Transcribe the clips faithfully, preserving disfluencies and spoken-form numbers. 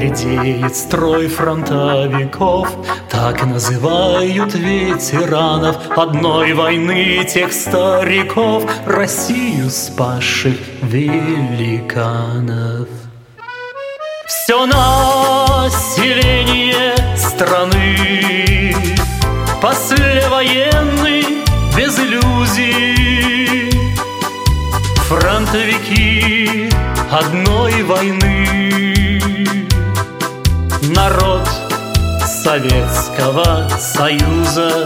редеет строй фронтовиков. Так называют ветеранов одной войны тех стариков, Россию спасших великанов. Все население страны послевоенный, без иллюзий, фронтовики одной войны, народ Советского Союза.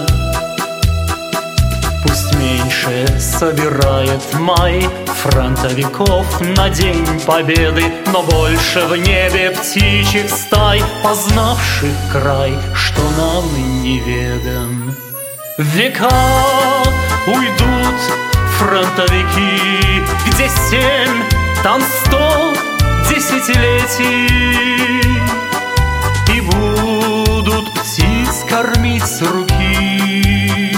Пусть меньше собирает май фронтовиков на День Победы, но больше в небе птичьих стай, познавших край, что нам неведом. Века уйдут фронтовики, где семь, там сто десятилетий, и будут птиц кормить с руки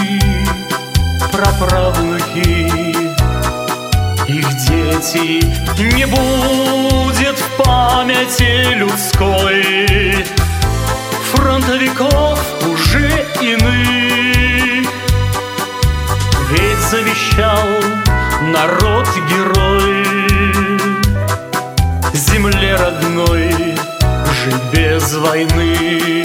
праправнуки, их дети. Не будет в памяти людской фронтовиков уже иных, ведь завещал народ-герой земле родной жить без войны.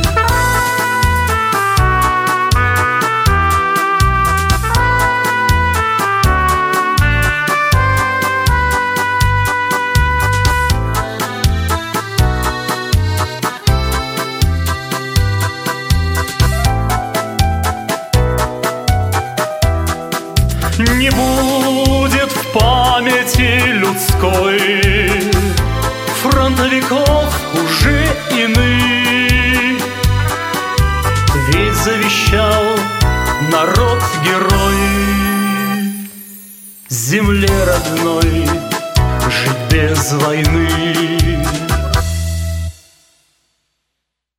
Не будет в памяти людской фронтовиков уже иных, ведь завещал народ-герой земле родной жить без войны.